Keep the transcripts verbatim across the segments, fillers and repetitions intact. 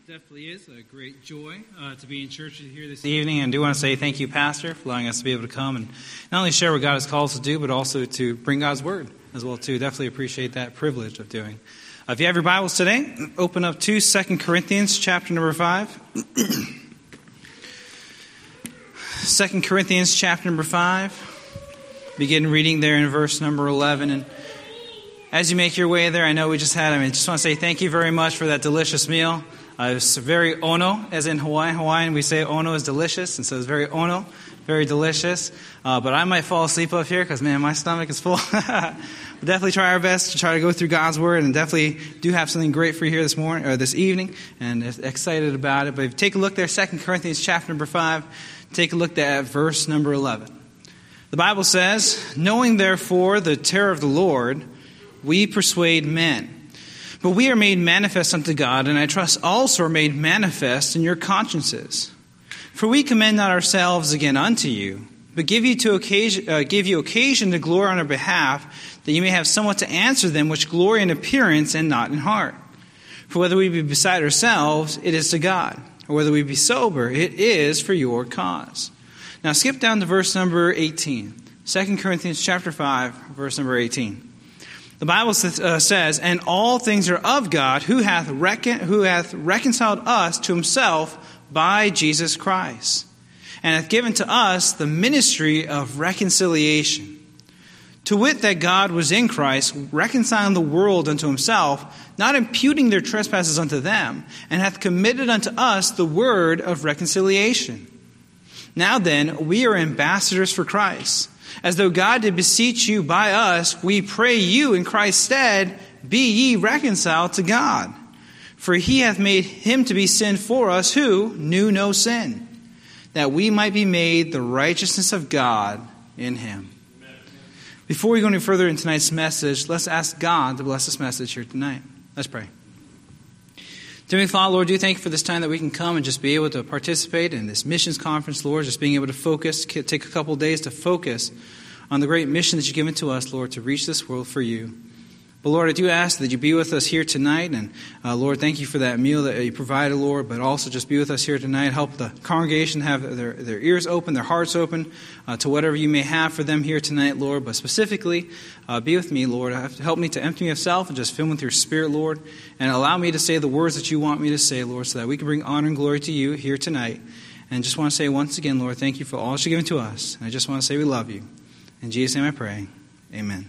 Definitely is a great joy uh, to be in church here this evening. And I do want to say thank you, Pastor, for allowing us to be able to come and not only share what God has called us to do, but also to bring God's Word as well, too. Definitely appreciate that privilege of doing. Uh, if you have your Bibles today, open up to Second Corinthians chapter number five. Second Corinthians chapter number five. Begin reading there in verse number eleven. And as you make your way there, I know we just had, I mean, just want to say thank you very much for that delicious meal. Uh, it was very ono, as in Hawaiian. Hawaiian, we say ono is delicious, and so it's very ono, very delicious. Uh, but I might fall asleep up here because, man, my stomach is full. We'll definitely try our best to try to go through God's Word, and definitely do have something great for you here this morning or this evening, and excited about it. But if you take a look there, Second Corinthians chapter number five, take a look at verse number eleven. The Bible says, "Knowing therefore the terror of the Lord, we persuade men. But we are made manifest unto God, and I trust also are made manifest in your consciences. For we commend not ourselves again unto you, but give you to occasion, uh, give you occasion to glory on our behalf, that you may have somewhat to answer them which glory in appearance and not in heart. For whether we be beside ourselves, it is to God, or whether we be sober, it is for your cause." Now skip down to verse number eighteen. Second Corinthians chapter five, verse number eighteen. The Bible says, "And all things are of God, who hath recon- who hath reconciled us to himself by Jesus Christ, and hath given to us the ministry of reconciliation. To wit, that God was in Christ, reconciling the world unto himself, not imputing their trespasses unto them, and hath committed unto us the word of reconciliation. Now then, we are ambassadors for Christ. As though God did beseech you by us, we pray you in Christ's stead, be ye reconciled to God. For he hath made him to be sin for us who knew no sin, that we might be made the righteousness of God in him." Amen. Before we go any further in tonight's message, let's ask God to bless this message here tonight. Let's pray. Dear Father, Lord, do thank you for this time that we can come and just be able to participate in this missions conference, Lord, just being able to focus, take a couple of days to focus on the great mission that you've given to us, Lord, to reach this world for you. But Lord, I do ask that you be with us here tonight. And uh, Lord, thank you for that meal that you provided, Lord, but also just be with us here tonight. Help the congregation have their, their ears open, their hearts open uh, to whatever you may have for them here tonight, Lord. But specifically, uh, be with me, Lord. Help me to empty me of self and just fill me with your Spirit, Lord. And allow me to say the words that you want me to say, Lord, so that we can bring honor and glory to you here tonight. And just want to say once again, Lord, thank you for all that you've given to us. And I just want to say we love you. In Jesus' name I pray. Amen.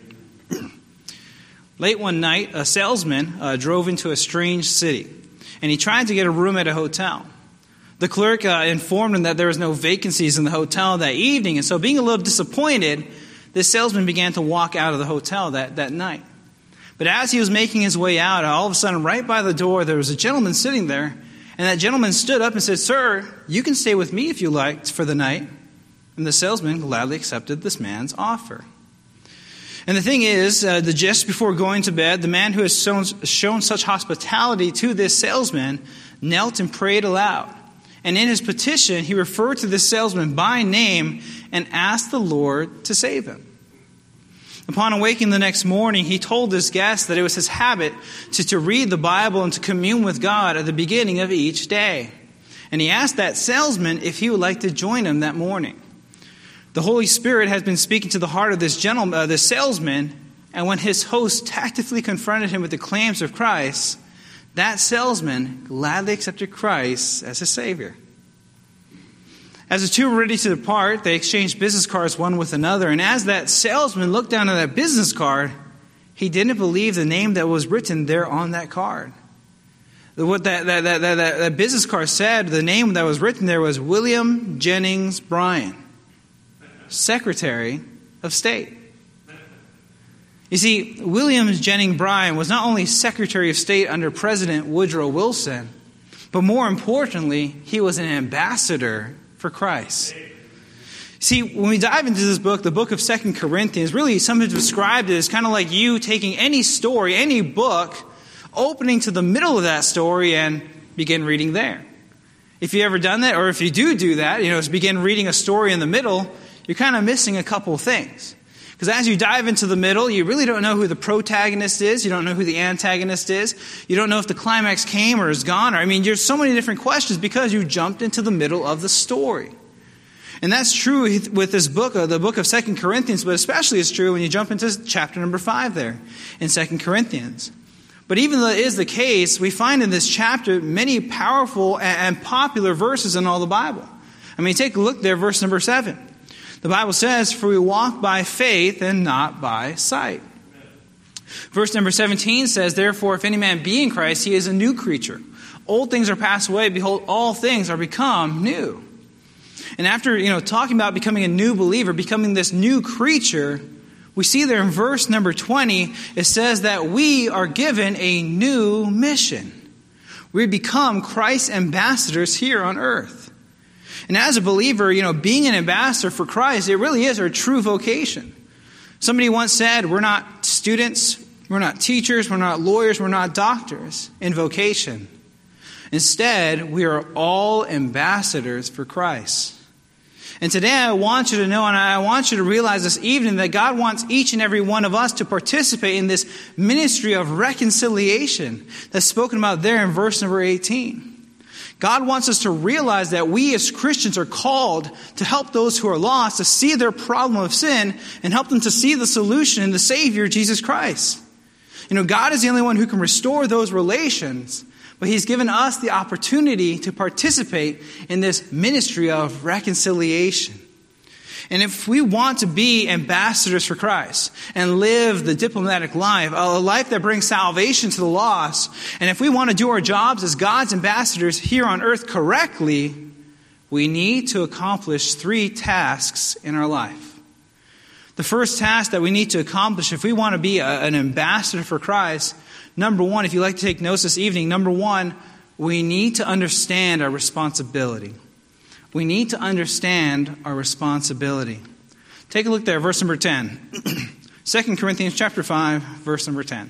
Late one night, a salesman uh, drove into a strange city, and he tried to get a room at a hotel. The clerk uh, informed him that there was no vacancies in the hotel that evening, and so being a little disappointed, this salesman began to walk out of the hotel that, that night. But as he was making his way out, all of a sudden, right by the door, there was a gentleman sitting there, and that gentleman stood up and said, "Sir, you can stay with me if you like for the night." And the salesman gladly accepted this man's offer. And the thing is, uh, the just before going to bed, the man who has shown, shown such hospitality to this salesman knelt and prayed aloud. And in his petition, he referred to this salesman by name and asked the Lord to save him. Upon awaking the next morning, he told his guest that it was his habit to, to read the Bible and to commune with God at the beginning of each day. And he asked that salesman if he would like to join him that morning. The Holy Spirit has been speaking to the heart of this gentleman, uh, this salesman, and when his host tactfully confronted him with the claims of Christ, that salesman gladly accepted Christ as his Savior. As the two were ready to depart, they exchanged business cards one with another, and as that salesman looked down at that business card, he didn't believe the name that was written there on that card. What that, that, that, that, that business card said, the name that was written there was William Jennings Bryan, Secretary of State. You see, William Jennings Bryan was not only Secretary of State under President Woodrow Wilson, but more importantly, he was an ambassador for Christ. See, when we dive into this book, the book of Second Corinthians, really some have described it as kind of like you taking any story, any book, opening to the middle of that story and begin reading there. If you've ever done that, or if you do do that, you know, begin reading a story in the middle, you're kind of missing a couple of things. Because as you dive into the middle, you really don't know who the protagonist is. You don't know who the antagonist is. You don't know if the climax came or is gone. Or, I mean, there's so many different questions because you jumped into the middle of the story. And that's true with this book, the book of Second Corinthians, but especially it's true when you jump into chapter number five there in Second Corinthians. But even though it is the case, we find in this chapter many powerful and popular verses in all the Bible. I mean, take a look there, verse number seven. The Bible says, "For we walk by faith and not by sight." Verse number seventeen says, "Therefore, if any man be in Christ, he is a new creature. Old things are passed away. Behold, all things are become new." And after, you know, talking about becoming a new believer, becoming this new creature, we see there in verse number twenty, it says that we are given a new mission. We become Christ's ambassadors here on earth. And as a believer, you know, being an ambassador for Christ, it really is our true vocation. Somebody once said, we're not students, we're not teachers, we're not lawyers, we're not doctors in vocation. Instead, we are all ambassadors for Christ. And today I want you to know, and I want you to realize this evening, that God wants each and every one of us to participate in this ministry of reconciliation that's spoken about there in verse number eighteen. God wants us to realize that we as Christians are called to help those who are lost to see their problem of sin and help them to see the solution in the Savior, Jesus Christ. You know, God is the only one who can restore those relations. But He's given us the opportunity to participate in this ministry of reconciliation. And if we want to be ambassadors for Christ and live the diplomatic life, a life that brings salvation to the lost, and if we want to do our jobs as God's ambassadors here on earth correctly, we need to accomplish three tasks in our life. The first task that we need to accomplish if we want to be a, an ambassador for Christ, number one, if you'd like to take notes this evening, number one, we need to understand our responsibility. We need to understand our responsibility. Take a look there, verse number ten. Second Corinthians chapter five, verse number ten.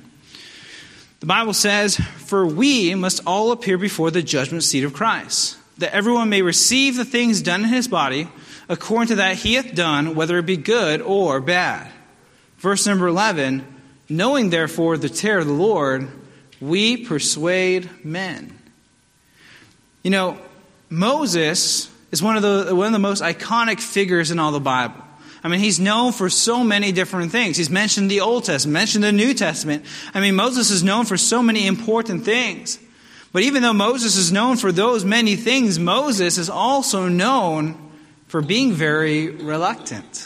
The Bible says, "For we must all appear before the judgment seat of Christ, that everyone may receive the things done in his body, according to that he hath done, whether it be good or bad." Verse number eleven, "Knowing therefore the terror of the Lord, we persuade men." You know, Moses is one of the one of the most iconic figures in all the Bible. I mean, he's known for so many different things. He's mentioned the Old Testament, mentioned the New Testament. I mean, Moses is known for so many important things. But even though Moses is known for those many things, Moses is also known for being very reluctant.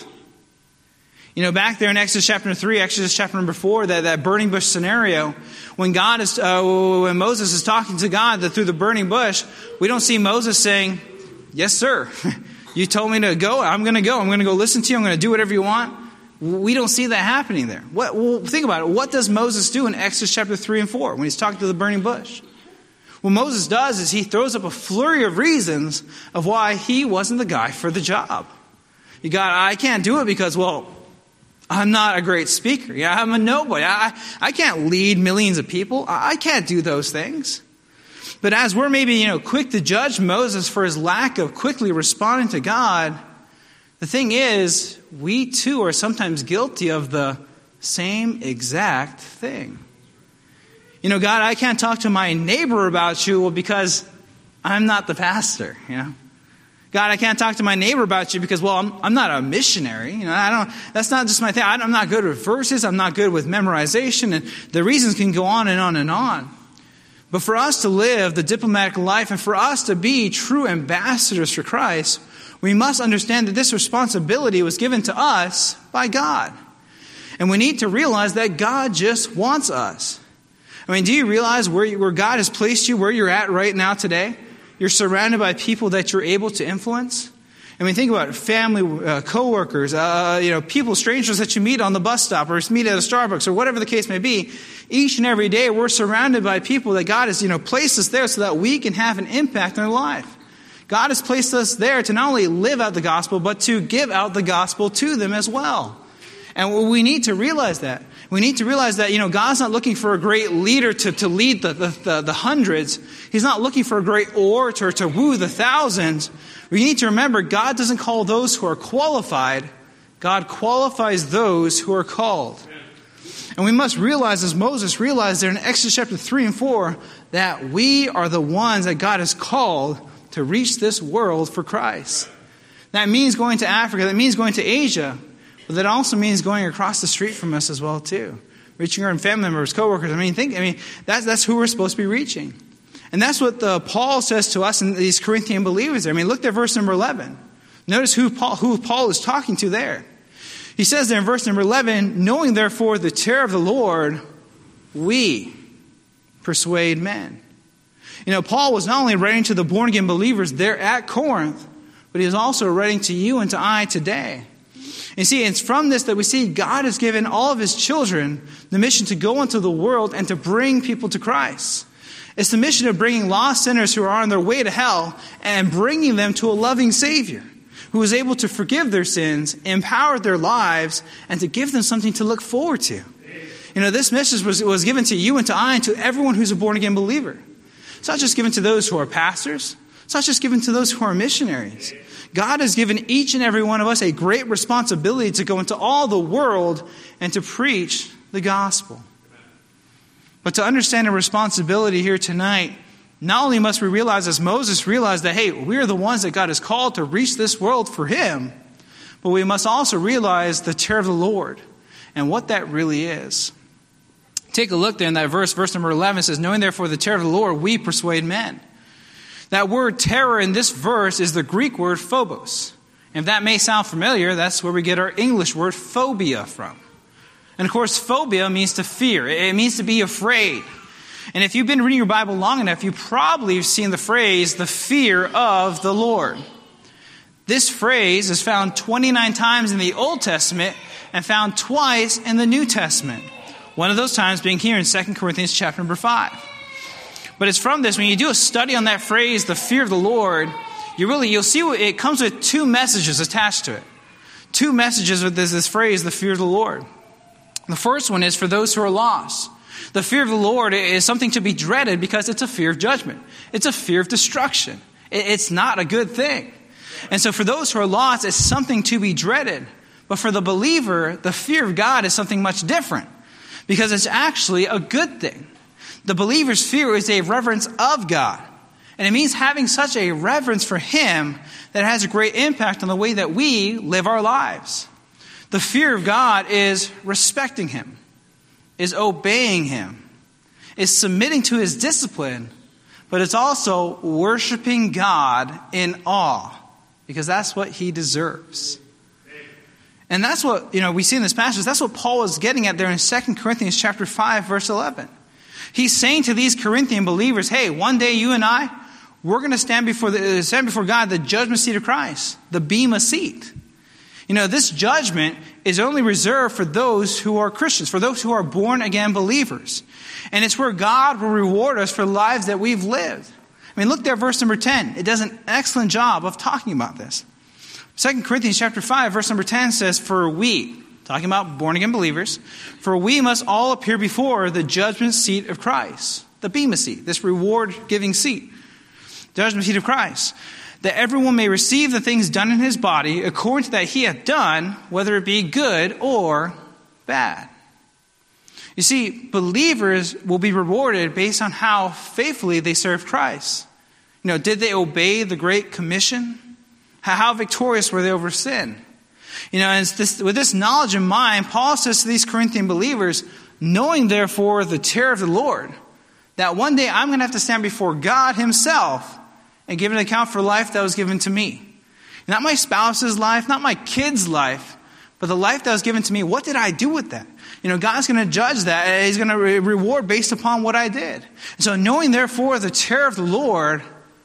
You know, back there in Exodus chapter three, Exodus chapter number four, that, that burning bush scenario, when God is, uh, when Moses is talking to God through the burning bush, we don't see Moses saying, "Yes, sir. You told me to go. I'm going to go. I'm going to go listen to you. I'm going to do whatever you want." We don't see that happening there. What, well, think about it. What does Moses do in Exodus chapter three and four when he's talking to the burning bush? What Moses does is he throws up a flurry of reasons of why he wasn't the guy for the job. You got, I can't do it because, well, I'm not a great speaker. Yeah, I'm a nobody. I, I can't lead millions of people. I, I can't do those things. But as we're maybe, you know, quick to judge Moses for his lack of quickly responding to God, the thing is, we too are sometimes guilty of the same exact thing. You know, God, I can't talk to my neighbor about you, well, because I'm not the pastor, you know. God, I can't talk to my neighbor about you because, well, I'm, I'm not a missionary. You know, I don't. That's not just my thing. I'm not good with verses. I'm not good with memorization. And the reasons can go on and on and on. But for us to live the diplomatic life and for us to be true ambassadors for Christ, we must understand that this responsibility was given to us by God. And we need to realize that God just wants us. I mean, do you realize where, you, where God has placed you, where you're at right now today? You're surrounded by people that you're able to influence. I mean, think about it. Family, uh, coworkers, uh, you know, people, strangers that you meet on the bus stop or meet at a Starbucks or whatever the case may be. Each and every day, we're surrounded by people that God has, you know, placed us there so that we can have an impact in their life. God has placed us there to not only live out the gospel, but to give out the gospel to them as well. And we need to realize that. We need to realize that, you know, God's not looking for a great leader to, to lead the, the, the, the hundreds. He's not looking for a great orator to woo the thousands. We need to remember God doesn't call those who are qualified. God qualifies those who are called. And we must realize, as Moses realized there in Exodus chapter three and four, that we are the ones that God has called to reach this world for Christ. That means going to Africa. That means going to Asia. But that also means going across the street from us as well, too. Reaching our family members, coworkers. I mean, think. I mean, that's that's who we're supposed to be reaching. And that's what the, Paul says to us in these Corinthian believers. I mean, look at verse number eleven. Notice who Paul, who Paul is talking to there. He says there in verse number eleven, knowing therefore the terror of the Lord, we persuade men. You know, Paul was not only writing to the born-again believers there at Corinth, but he was also writing to you and to I today. You see, it's from this that we see God has given all of his children the mission to go into the world and to bring people to Christ. It's the mission of bringing lost sinners who are on their way to hell and bringing them to a loving Savior who is able to forgive their sins, empower their lives, and to give them something to look forward to. You know, this message was, was given to you and to I and to everyone who's a born-again believer. It's not just given to those who are pastors. It's not just given to those who are missionaries. God has given each and every one of us a great responsibility to go into all the world and to preach the gospel. But to understand the responsibility here tonight, not only must we realize, as Moses realized, that, hey, we're the ones that God has called to reach this world for him, but we must also realize the terror of the Lord and what that really is. Take a look there in that verse. Verse number eleven says, knowing therefore the terror of the Lord, we persuade men. That word terror in this verse is the Greek word phobos. And if that may sound familiar, that's where we get our English word phobia from. And of course, phobia means to fear. It means to be afraid. And if you've been reading your Bible long enough, you probably have seen the phrase, the fear of the Lord. This phrase is found twenty-nine times in the Old Testament and found twice in the New Testament. One of those times being here in Second Corinthians chapter number five. But it's from this, when you do a study on that phrase, the fear of the Lord, you really, you'll see what, it comes with two messages attached to it. Two messages with this, this phrase, the fear of the Lord. The first one is for those who are lost. The fear of the Lord is something to be dreaded because it's a fear of judgment. It's a fear of destruction. It's not a good thing. And so for those who are lost, it's something to be dreaded. But for the believer, the fear of God is something much different because it's actually a good thing. The believer's fear is a reverence of God. And it means having such a reverence for him that it has a great impact on the way that we live our lives. The fear of God is respecting him, is obeying him, is submitting to his discipline, but it's also worshiping God in awe, because that's what he deserves. And that's what, you know, we see in this passage, that's what Paul is getting at there in Second Corinthians chapter five, verse eleven. He's saying to these Corinthian believers, hey, one day you and I, we're going to stand before the stand before God, the judgment seat of Christ, the bema seat. You know, this judgment is only reserved for those who are Christians, for those who are born-again believers. And it's where God will reward us for the lives that we've lived. I mean, look there, verse number ten. It does an excellent job of talking about this. Second Corinthians chapter five, verse number ten says, for we, talking about born-again believers, for we must all appear before the judgment seat of Christ, the bema seat, this reward-giving seat, judgment seat of Christ, that everyone may receive the things done in his body according to that he hath done, whether it be good or bad. You see, believers will be rewarded based on how faithfully they served Christ. You know, did they obey the Great Commission? How, how victorious were they over sin? You know, and this, with this knowledge in mind, Paul says to these Corinthian believers, knowing therefore the terror of the Lord, that one day I'm going to have to stand before God himself and give an account for life that was given to me. Not my spouse's life, not my kid's life, but the life that was given to me. What did I do with that? You know, God's going to judge that. And he's going to re- reward based upon what I did. And so knowing therefore the terror of the Lord,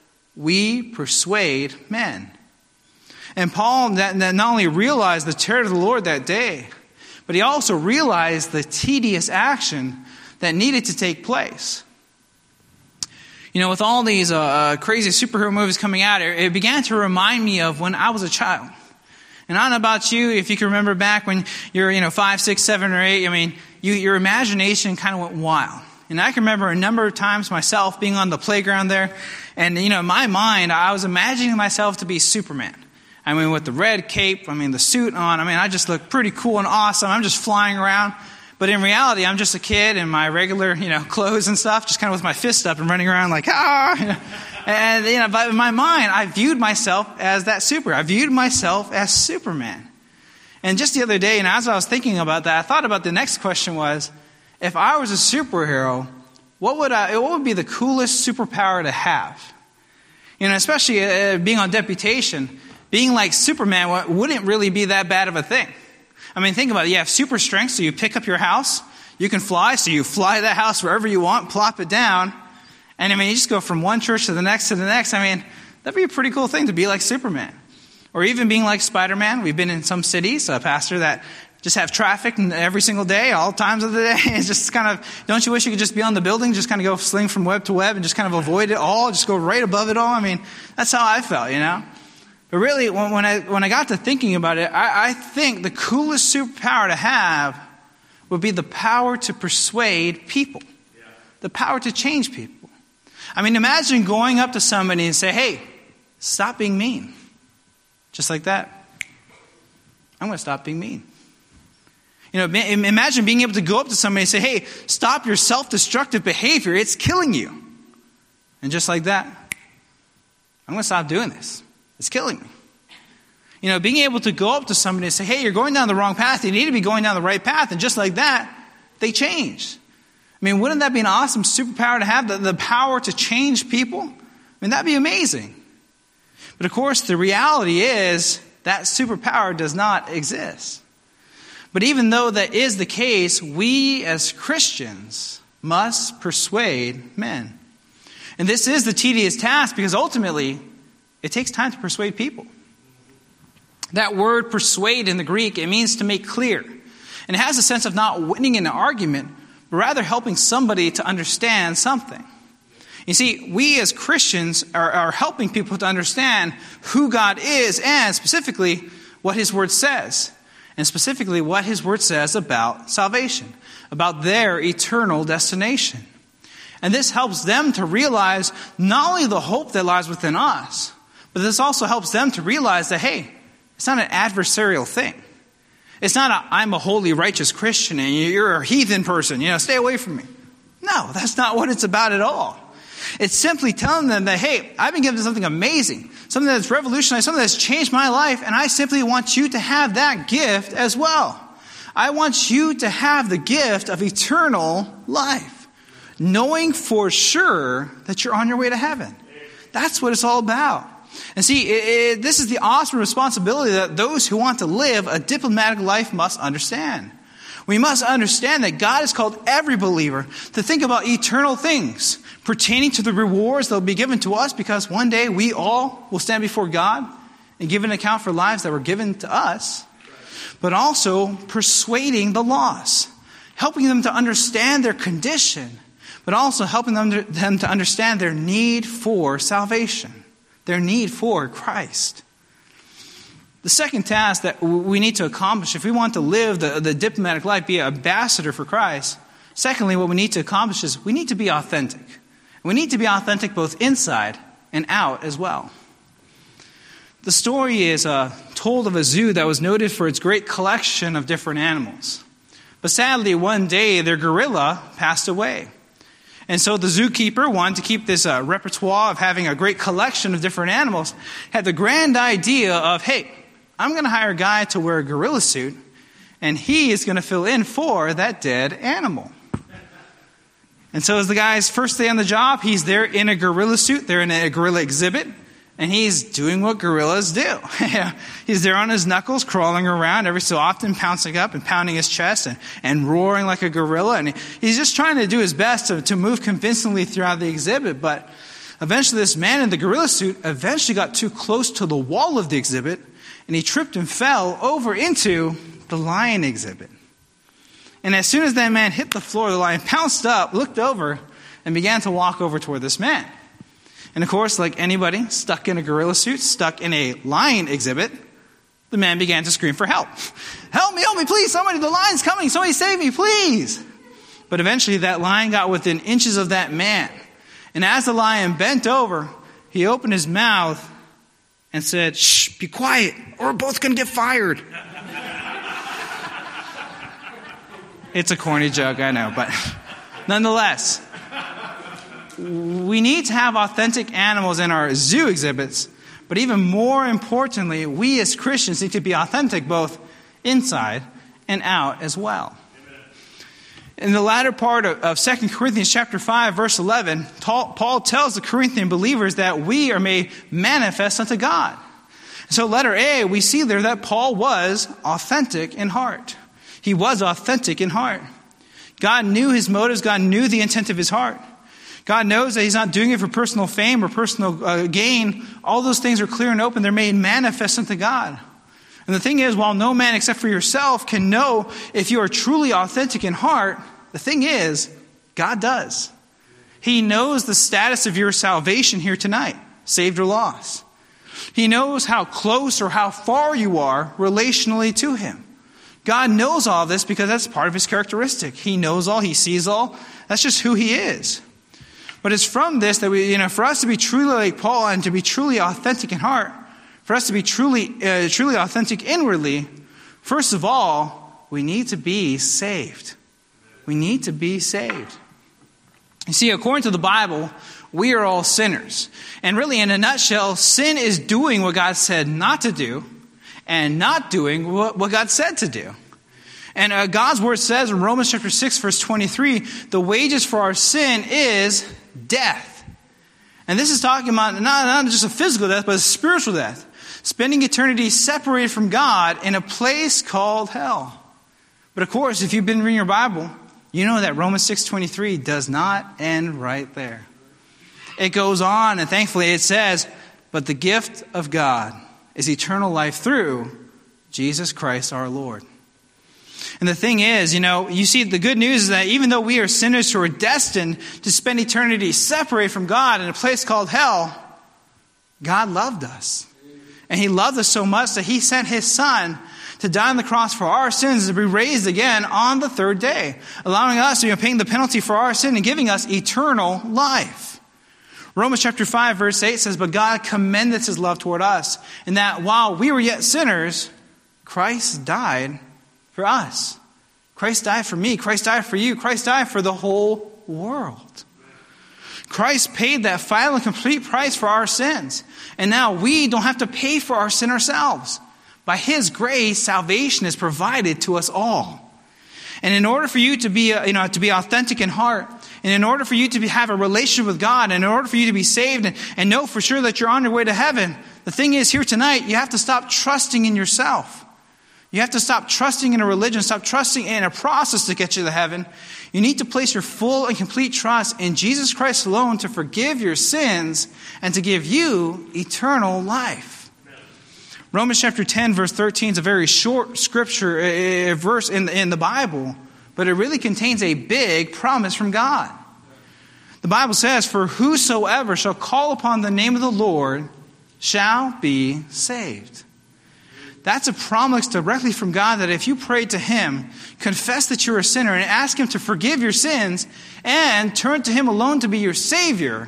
we persuade men. And Paul that, that not only realized the terror of the Lord that day, but he also realized the tedious action that needed to take place. You know, with all these uh, crazy superhero movies coming out, it, it began to remind me of when I was a child. And I don't know about you, if you can remember back when you're, you know, five, six, seven, or eight, I mean, you, your imagination kind of went wild. And I can remember a number of times myself being on the playground there. And, you know, in my mind, I was imagining myself to be Superman. I mean, with the red cape, I mean, the suit on, I mean, I just look pretty cool and awesome. I'm just flying around. But in reality, I'm just a kid in my regular, you know, clothes and stuff, just kind of with my fist up and running around like, ah. You know. And, you know, but in my mind, I viewed myself as that super. I viewed myself as Superman. And just the other day, and as I was thinking about that, I thought about the next question was, if I was a superhero, what would I, what would be the coolest superpower to have? You know, especially uh, being on deputation, being like Superman wouldn't really be that bad of a thing. I mean, think about it. You have super strength, so you pick up your house. You can fly, so you fly that house wherever you want, plop it down. And I mean, you just go from one church to the next to the next. I mean, that'd be a pretty cool thing to be like Superman. Or even being like Spider-Man. We've been in some cities, a pastor that just have traffic every single day, all times of the day. It's just kind of, don't you wish you could just be on the building, just kind of go sling from web to web and just kind of avoid it all, just go right above it all? I mean, that's how I felt, you know? But really, when, when I when I got to thinking about it, I, I think the coolest superpower to have would be the power to persuade people. Yeah. The power to change people. I mean, imagine going up to somebody and say, hey, stop being mean. Just like that. I'm going to stop being mean. You know, imagine being able to go up to somebody and say, hey, stop your self-destructive behavior. It's killing you. And just like that, I'm going to stop doing this. It's killing me. You know, being able to go up to somebody and say, hey, you're going down the wrong path. You need to be going down the right path. And just like that, they change. I mean, wouldn't that be an awesome superpower to have? The, the power to change people? I mean, that'd be amazing. But of course, the reality is that superpower does not exist. But even though that is the case, we as Christians must persuade men. And this is the tedious task because ultimately, it takes time to persuade people. That word persuade in the Greek, it means to make clear. And it has a sense of not winning an argument, but rather helping somebody to understand something. You see, we as Christians are, are helping people to understand who God is and specifically what His Word says. And specifically what His Word says about salvation, about their eternal destination. And this helps them to realize not only the hope that lies within us, but this also helps them to realize that, hey, it's not an adversarial thing. It's not a, I'm a holy, righteous Christian and you're a heathen person, you know, stay away from me. No, that's not what it's about at all. It's simply telling them that, hey, I've been given something amazing, something that's revolutionized, something that's changed my life, and I simply want you to have that gift as well. I want you to have the gift of eternal life, knowing for sure that you're on your way to heaven. That's what it's all about. And see, it, it, this is the awesome responsibility that those who want to live a diplomatic life must understand. We must understand that God has called every believer to think about eternal things pertaining to the rewards that will be given to us because one day we all will stand before God and give an account for lives that were given to us, but also persuading the lost, helping them to understand their condition, but also helping them to, them to understand their need for salvation, their need for Christ. The second task that we need to accomplish if we want to live the, the diplomatic life, be an ambassador for Christ, secondly, what we need to accomplish is we need to be authentic. We need to be authentic both inside and out as well. The story is uh, told of a zoo that was noted for its great collection of different animals. But sadly, one day, their gorilla passed away. And so the zookeeper wanted to keep this uh, repertoire of having a great collection of different animals, had the grand idea of, hey, I'm going to hire a guy to wear a gorilla suit, and he is going to fill in for that dead animal. And so as the guy's first day on the job, he's there in a gorilla suit, they're in a gorilla exhibit, and he's doing what gorillas do. He's there on his knuckles, crawling around every so often, pouncing up and pounding his chest and, and roaring like a gorilla. And he's just trying to do his best to, to move convincingly throughout the exhibit. But eventually this man in the gorilla suit eventually got too close to the wall of the exhibit, and he tripped and fell over into the lion exhibit. And as soon as that man hit the floor, the lion pounced up, looked over, and began to walk over toward this man. And of course, like anybody stuck in a gorilla suit, stuck in a lion exhibit, the man began to scream for help. Help me, help me, please, somebody, the lion's coming, somebody save me, please. But eventually that lion got within inches of that man. And as the lion bent over, he opened his mouth and said, "Shh, be quiet, or we're both going to get fired." It's a corny joke, I know, but nonetheless, we need to have authentic animals in our zoo exhibits, but even more importantly, we as Christians need to be authentic both inside and out as well. In the latter part of Second Corinthians chapter five, verse eleven, Paul tells the Corinthian believers that we are made manifest unto God. So letter A, we see there that Paul was authentic in heart. He was authentic in heart. God knew his motives. God knew the intent of his heart. God knows that he's not doing it for personal fame or personal uh, gain. All those things are clear and open. They're made manifest unto God. And the thing is, while no man except for yourself can know if you are truly authentic in heart, the thing is, God does. He knows the status of your salvation here tonight, saved or lost. He knows how close or how far you are relationally to him. God knows all this because that's part of his characteristic. He knows all. He sees all. That's just who he is. But it's from this that we, you know, for us to be truly like Paul and to be truly authentic in heart, for us to be truly, uh, truly authentic inwardly, first of all, we need to be saved. We need to be saved. You see, according to the Bible, we are all sinners. And really, in a nutshell, sin is doing what God said not to do and not doing what, what God said to do. And uh, God's word says in Romans chapter six, verse twenty-three, the wages for our sin is death. And this is talking about not, not just a physical death, but a spiritual death. Spending eternity separated from God in a place called hell. But of course, if you've been reading your Bible, you know that Romans six twenty-three does not end right there. It goes on, and thankfully it says, but the gift of God is eternal life through Jesus Christ our Lord. And the thing is, you know, you see, the good news is that even though we are sinners who are destined to spend eternity separated from God in a place called hell, God loved us. And he loved us so much that he sent his son to die on the cross for our sins and to be raised again on the third day, allowing us to be paying the penalty for our sin and giving us eternal life. Romans chapter five, verse eight says, but God commendeth his love toward us, in that while we were yet sinners, Christ died for us. Christ died for me. Christ died for you. Christ died for the whole world. Christ paid that final and complete price for our sins. And now we don't have to pay for our sin ourselves. By his grace, salvation is provided to us all. And in order for you to be, you know, to be authentic in heart, and in order for you to be, have a relationship with God, and in order for you to be saved and, and know for sure that you're on your way to heaven, the thing is, here tonight, you have to stop trusting in yourself. You have to stop trusting in a religion, stop trusting in a process to get you to heaven. You need to place your full and complete trust in Jesus Christ alone to forgive your sins and to give you eternal life. Romans chapter ten, verse thirteen is a very short scripture, a verse in the, in the Bible, but it really contains a big promise from God. The Bible says, for whosoever shall call upon the name of the Lord shall be saved. That's a promise directly from God that if you pray to him, confess that you're a sinner, and ask him to forgive your sins, and turn to him alone to be your Savior,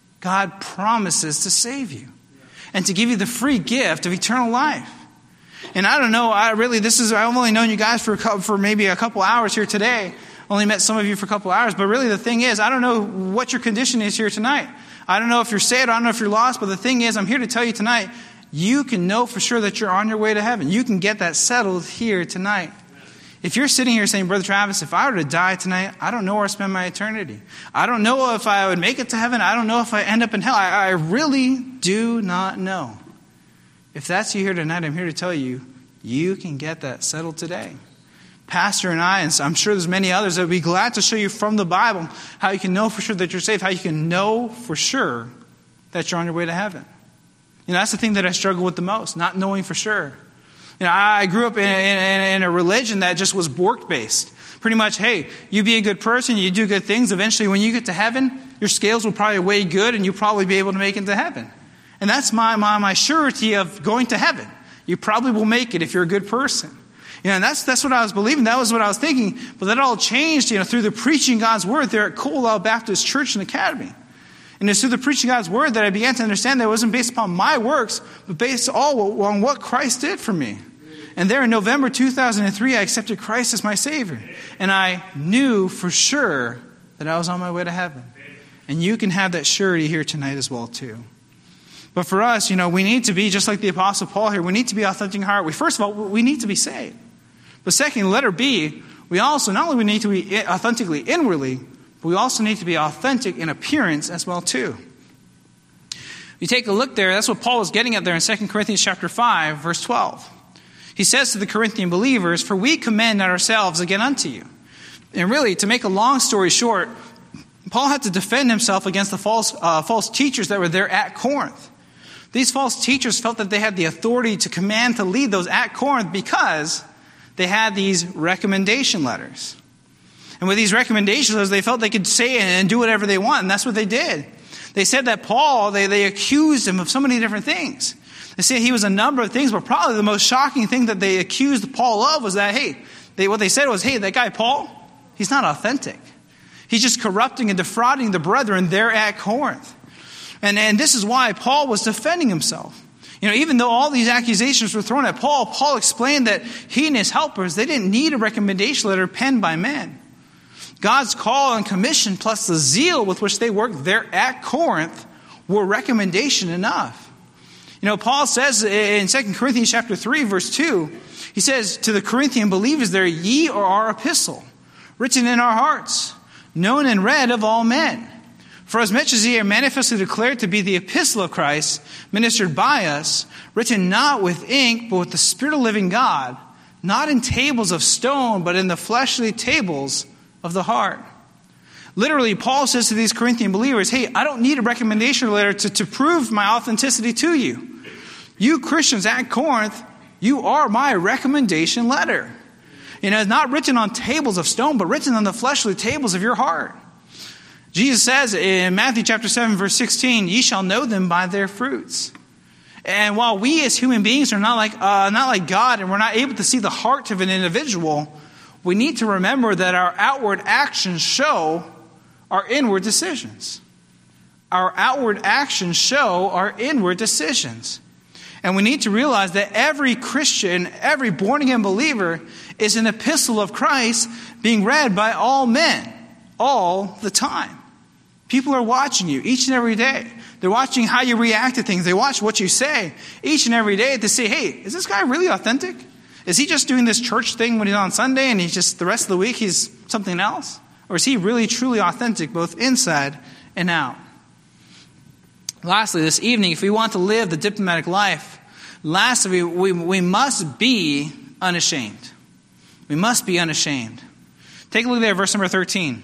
God promises to save you and to give you the free gift of eternal life. And I don't know, I really, this is, I've only known you guys for a couple, for maybe a couple hours here today. Only met some of you for a couple hours, but really the thing is, I don't know what your condition is here tonight. I don't know if you're saved, I don't know if you're lost, but the thing is, I'm here to tell you tonight, you can know for sure that you're on your way to heaven. You can get that settled here tonight. If you're sitting here saying, Brother Travis, if I were to die tonight, I don't know where I spend my eternity. I don't know if I would make it to heaven. I don't know if I end up in hell. I, I really do not know. If that's you here tonight, I'm here to tell you, you can get that settled today. Pastor and I, and I'm sure there's many others, that would be glad to show you from the Bible how you can know for sure that you're saved, how you can know for sure that you're on your way to heaven. You know, that's the thing that I struggle with the most, not knowing for sure. You know, I grew up in, in, in a religion that just was work-based. Pretty much, hey, you be a good person, you do good things, eventually when you get to heaven, your scales will probably weigh good and you'll probably be able to make it to heaven. And that's my, my, my surety of going to heaven. You probably will make it if you're a good person. You know, and that's, that's what I was believing. That was what I was thinking. But that all changed, you know, through the preaching God's word there at Colwell Baptist Church and Academy. And it's through the preaching of God's word that I began to understand that it wasn't based upon my works, but based all on what Christ did for me. And there in November two thousand three, I accepted Christ as my Savior. And I knew for sure that I was on my way to heaven. And you can have that surety here tonight as well too. But for us, you know, we need to be just like the Apostle Paul here. We need to be authentic in heart. We, first of all, we need to be saved. But second, letter B, we also not only need to be authentically inwardly, but we also need to be authentic in appearance as well too. You take a look there, that's what Paul was getting at there in Second Corinthians chapter five, verse twelve. He says to the Corinthian believers, "For we commend not ourselves again unto you." And really, to make a long story short, Paul had to defend himself against the false, uh, false teachers that were there at Corinth. These false teachers felt that they had the authority to command to lead those at Corinth because they had these recommendation letters. And with these recommendation letters, they felt they could say and do whatever they want, and that's what they did. They said that Paul, they, they accused him of so many different things. They say he was a number of things, but probably the most shocking thing that they accused Paul of was that, hey, they, what they said was, hey, that guy Paul, he's not authentic. He's just corrupting and defrauding the brethren there at Corinth. And, and this is why Paul was defending himself. You know, even though all these accusations were thrown at Paul, Paul explained that he and his helpers, they didn't need a recommendation letter penned by men. God's call and commission plus the zeal with which they worked there at Corinth were recommendation enough. You know, Paul says in Second Corinthians chapter three, verse two, he says to the Corinthian believers there, "Ye are our epistle, written in our hearts, known and read of all men. For as much as ye are manifestly declared to be the epistle of Christ, ministered by us, written not with ink, but with the Spirit of living God, not in tables of stone, but in the fleshly tables of the heart." Literally, Paul says to these Corinthian believers, hey, I don't need a recommendation letter to, to prove my authenticity to you. You Christians at Corinth, you are my recommendation letter. You know, it's not written on tables of stone, but written on the fleshly tables of your heart. Jesus says in Matthew chapter seven, verse sixteen, "Ye shall know them by their fruits." And while we as human beings are not like uh, not like God, and we're not able to see the heart of an individual, we need to remember that our outward actions show our inward decisions. Our outward actions show our inward decisions. And we need to realize that every Christian, every born-again believer is an epistle of Christ being read by all men all the time. People are watching you each and every day. They're watching how you react to things. They watch what you say each and every day to say, hey, is this guy really authentic? Is he just doing this church thing when he's on Sunday and he's just the rest of the week he's something else? Or is he really truly authentic both inside and out? Lastly, this evening, if we want to live the diplomatic life, lastly, we, we, we must be unashamed. We must be unashamed. Take a look there at verse number thirteen.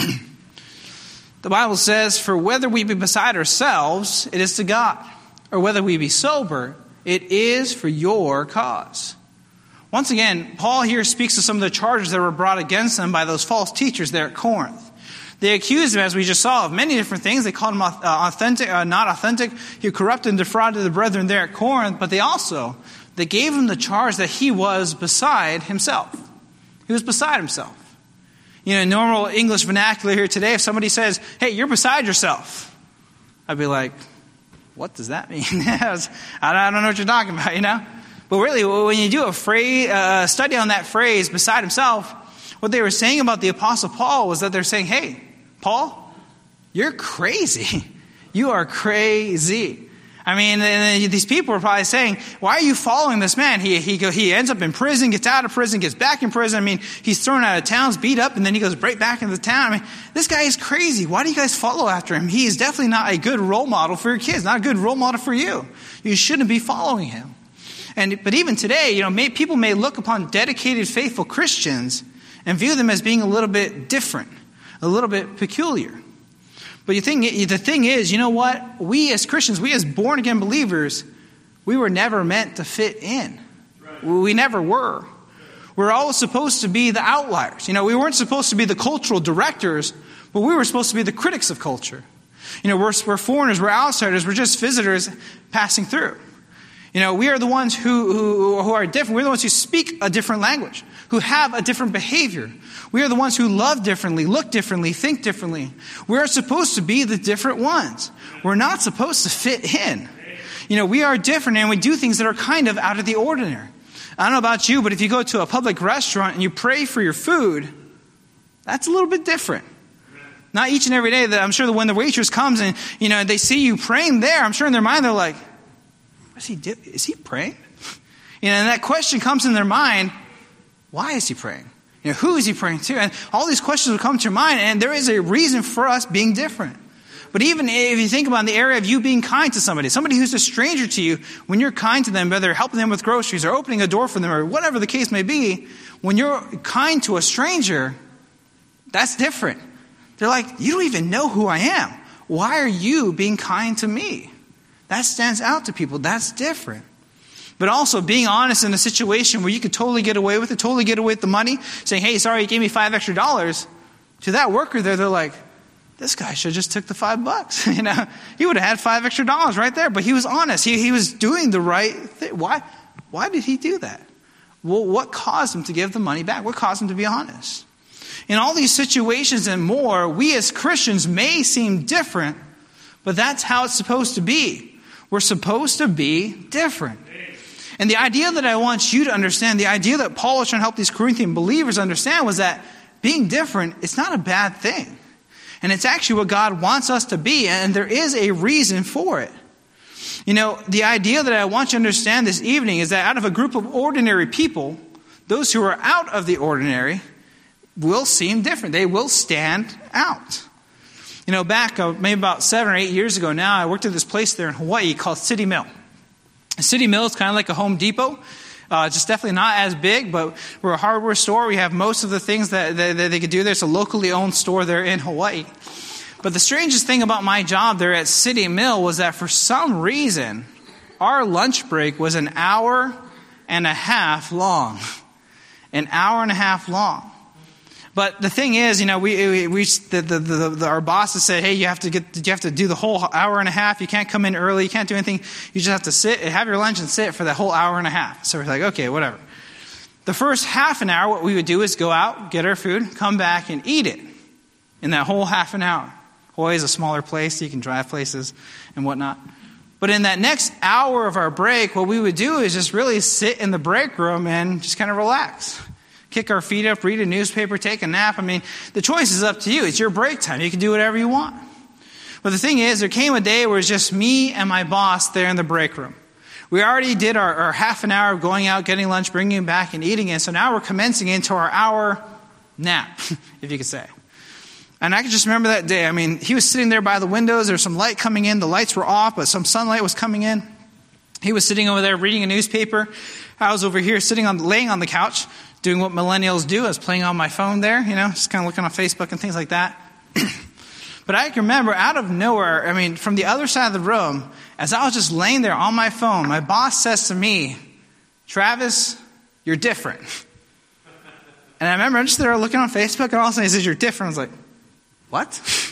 The Bible says, "For whether we be beside ourselves, it is to God. Or whether we be sober, it is for your cause." Once again, Paul here speaks to some of the charges that were brought against them by those false teachers there at Corinth. They accused him, as we just saw, of many different things. They called him uh, authentic, uh, not authentic. He corrupted and defrauded the brethren there at Corinth. But they also, they gave him the charge that he was beside himself. He was beside himself. You know, in normal English vernacular here today, if somebody says, hey, you're beside yourself, I'd be like, what does that mean? I don't know what you're talking about, you know? But really, when you do a phrase, uh, study on that phrase, beside himself, what they were saying about the Apostle Paul was that they're saying, hey, Paul, you're crazy. You are crazy. I mean, and these people are probably saying, why are you following this man? He he go, he ends up in prison, gets out of prison, gets back in prison. I mean, he's thrown out of towns, beat up, and then he goes right back into the town. I mean, this guy is crazy. Why do you guys follow after him? He is definitely not a good role model for your kids, not a good role model for you. You shouldn't be following him. And but even today, you know, may, people may look upon dedicated, faithful Christians and view them as being a little bit different, a little bit peculiar. But the thing, the thing is, you know what? We as Christians, we as born-again believers, we were never meant to fit in. We never were. We're always supposed to be the outliers. You know, we weren't supposed to be the cultural directors, but we were supposed to be the critics of culture. You know, we're, we're foreigners, we're outsiders, we're just visitors passing through. You know, we are the ones who, who, who are different. We're the ones who speak a different language, who have a different behavior. We are the ones who love differently, look differently, think differently. We are supposed to be the different ones. We're not supposed to fit in. You know, we are different and we do things that are kind of out of the ordinary. I don't know about you, but if you go to a public restaurant and you pray for your food, that's a little bit different. Not each and every day. That I'm sure that when the waitress comes and, you know, they see you praying there, I'm sure in their mind they're like, what is he do? Is he praying? You know, and that question comes in their mind, why is he praying? You know, who is he praying to? And all these questions will come to your mind, and there is a reason for us being different. But even if you think about the area of you being kind to somebody, somebody who's a stranger to you, when you're kind to them, whether helping them with groceries or opening a door for them or whatever the case may be, when you're kind to a stranger, that's different. They're like, you don't even know who I am. Why are you being kind to me? That stands out to people. That's different. But also being honest in a situation where you could totally get away with it, totally get away with the money, saying, hey, sorry, you gave me five extra dollars. To that worker there, they're like, this guy should have just took the five bucks. You know, he would have had five extra dollars right there. But he was honest. He, he was doing the right thing. Why, why did he do that? Well, what caused him to give the money back? What caused him to be honest? In all these situations and more, we as Christians may seem different, but that's how it's supposed to be. We're supposed to be different. And the idea that I want you to understand, the idea that Paul was trying to help these Corinthian believers understand was that being different, it's not a bad thing. And it's actually what God wants us to be, and there is a reason for it. You know, the idea that I want you to understand this evening is that out of a group of ordinary people, those who are out of the ordinary will seem different. They will stand out. You know, back uh, maybe about seven or eight years ago now, I worked at this place there in Hawaii called City Mill. City Mill is kind of like a Home Depot. Uh, just definitely not as big, but we're a hardware store. We have most of the things that, that, that they could do there. It's a locally owned store there in Hawaii. But the strangest thing about my job there at City Mill was that for some reason, our lunch break was an hour and a half long. An hour and a half long. But the thing is, you know, we, we, we the, the, the, the, our bosses said, hey, you have to get, you have to do the whole hour and a half. You can't come in early. You can't do anything. You just have to sit, have your lunch and sit for the whole hour and a half. So we're like, okay, whatever. The first half an hour, what we would do is go out, get our food, come back and eat it in that whole half an hour. Hawaii is a smaller place. So you can drive places and whatnot. But in that next hour of our break, what we would do is just really sit in the break room and just kind of relax. Kick our feet up, read a newspaper, take a nap. I mean, the choice is up to you. It's your break time. You can do whatever you want. But the thing is, there came a day where it's just me and my boss there in the break room. We already did our, our half an hour of going out, getting lunch, bringing it back, and eating it. So now we're commencing into our hour nap, if you could say. And I can just remember that day. I mean, he was sitting there by the windows. There was some light coming in. The lights were off, but some sunlight was coming in. He was sitting over there reading a newspaper. I was over here sitting on, laying on the couch, doing what millennials do. I was playing on my phone there, you know, just kind of looking on Facebook and things like that. But I can remember out of nowhere, I mean, from the other side of the room, as I was just laying there on my phone, my boss says to me, Travis, you're different. And I remember I'm just there looking on Facebook, and all of a sudden he says, you're different. I was like, what?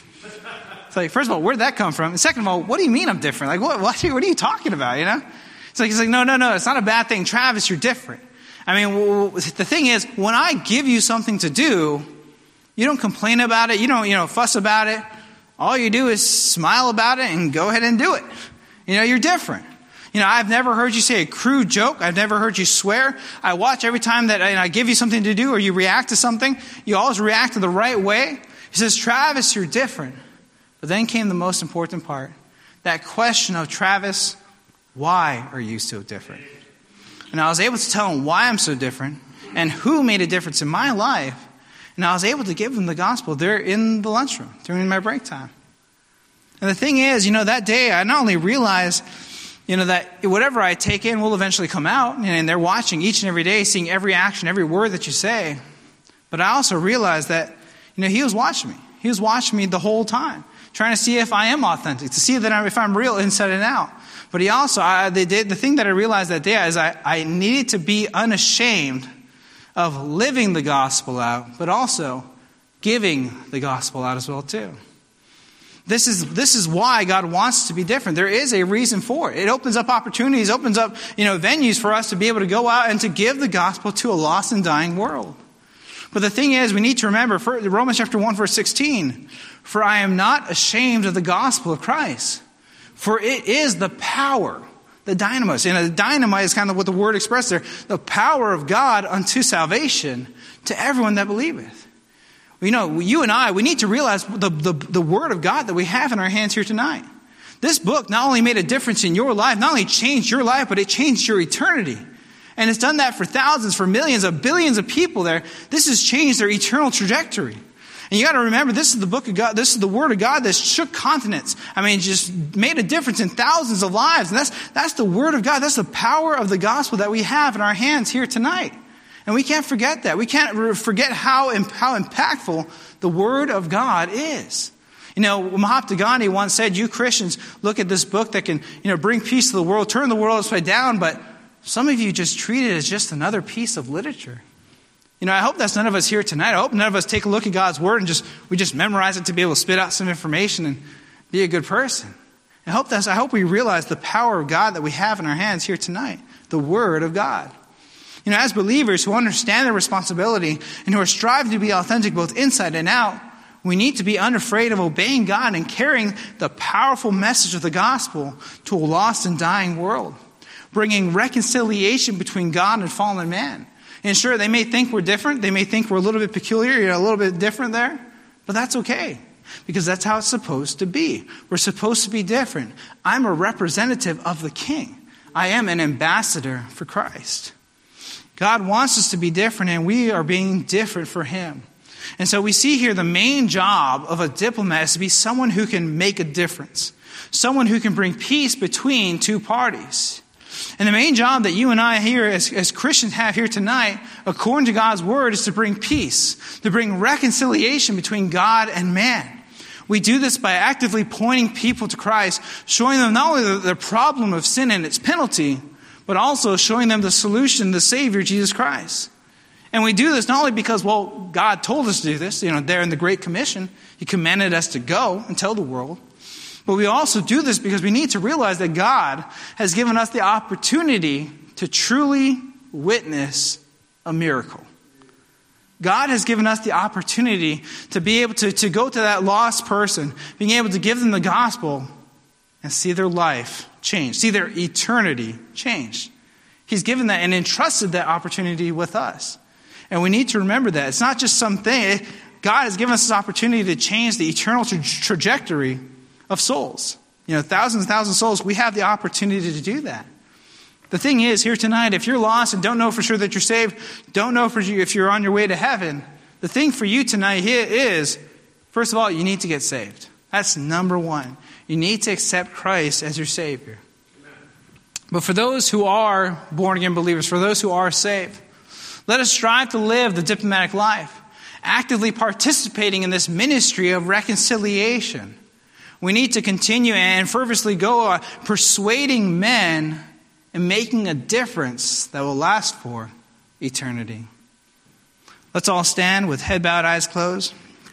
It's like, first of all, where'd that come from? And second of all, what do you mean I'm different? Like, what, what, are, you, what are you talking about, you know? It's like, he's like, no, no, no, it's not a bad thing. Travis, you're different. I mean, the thing is, when I give you something to do, you don't complain about it. You don't, you know, fuss about it. All you do is smile about it and go ahead and do it. You know, you're different. You know, I've never heard you say a crude joke. I've never heard you swear. I watch every time that I give you something to do or you react to something, you always react to the right way. He says, Travis, you're different. But then came the most important part. That question of, Travis, why are you so different? And I was able to tell him why I'm so different and who made a difference in my life. And I was able to give him the gospel there in the lunchroom during my break time. And the thing is, you know, that day I not only realized, you know, that whatever I take in will eventually come out. And they're watching each and every day, seeing every action, every word that you say. But I also realized that, you know, he was watching me. He was watching me the whole time, trying to see if I am authentic, to see that I'm, if I'm real inside and out. But he also, I, they did, the thing that I realized that day is I, I needed to be unashamed of living the gospel out, but also giving the gospel out as well too. This is this is why God wants us to be different. There is a reason for it. It opens up opportunities, opens up, you know, venues for us to be able to go out and to give the gospel to a lost and dying world. But the thing is, we need to remember, for Romans chapter one, verse sixteen, for I am not ashamed of the gospel of Christ, for it is the power, the dynamis. And a dynamite is kind of what the word expressed there, the power of God unto salvation to everyone that believeth. You know, you and I, we need to realize the, the, the word of God that we have in our hands here tonight. This book not only made a difference in your life, not only changed your life, but it changed your eternity. And it's done that for thousands, for millions, of billions of people there. This has changed their eternal trajectory. And you got to remember, this is the book of God, this is the word of God that shook continents. I mean, just made a difference in thousands of lives. And that's, that's the word of God. That's the power of the gospel that we have in our hands here tonight. And we can't forget that. We can't forget how, how impactful the Word of God is. You know, Mahatma Gandhi once said, you Christians look at this book that can, you know, bring peace to the world, turn the world upside down, but some of you just treat it as just another piece of literature. You know, I hope that's none of us here tonight. I hope none of us take a look at God's Word and just we just memorize it to be able to spit out some information and be a good person. I hope that's, I hope we realize the power of God that we have in our hands here tonight, the Word of God. You know, as believers who understand their responsibility and who are striving to be authentic both inside and out, we need to be unafraid of obeying God and carrying the powerful message of the gospel to a lost and dying world, bringing reconciliation between God and fallen man. And sure, they may think we're different. They may think we're a little bit peculiar, you know, a little bit different there, but that's okay because that's how it's supposed to be. We're supposed to be different. I'm a representative of the King. I am an ambassador for Christ. God wants us to be different, and we are being different for Him. And so we see here the main job of a diplomat is to be someone who can make a difference, someone who can bring peace between two parties. And the main job that you and I here as, as Christians have here tonight, according to God's Word, is to bring peace, to bring reconciliation between God and man. We do this by actively pointing people to Christ, showing them not only the, the problem of sin and its penalty, but also showing them the solution, the Savior, Jesus Christ. And we do this not only because, well, God told us to do this, you know, there in the Great Commission, He commanded us to go and tell the world. But we also do this because we need to realize that God has given us the opportunity to truly witness a miracle. God has given us the opportunity to be able to, to go to that lost person, being able to give them the gospel and see their life change, see their eternity change. He's given that and entrusted that opportunity with us. And we need to remember that. It's not just something. God has given us this opportunity to change the eternal tra- trajectory of souls. You know, thousands and thousands of souls, we have the opportunity to do that. The thing is, here tonight, if you're lost and don't know for sure that you're saved, don't know for sure if you're on your way to heaven, the thing for you tonight here is, first of all, you need to get saved. That's number one. You need to accept Christ as your Savior. But for those who are born-again believers, for those who are saved, let us strive to live the diplomatic life, actively participating in this ministry of reconciliation. We need to continue and fervently go uh, persuading men and making a difference that will last for eternity. Let's all stand with head bowed, eyes closed.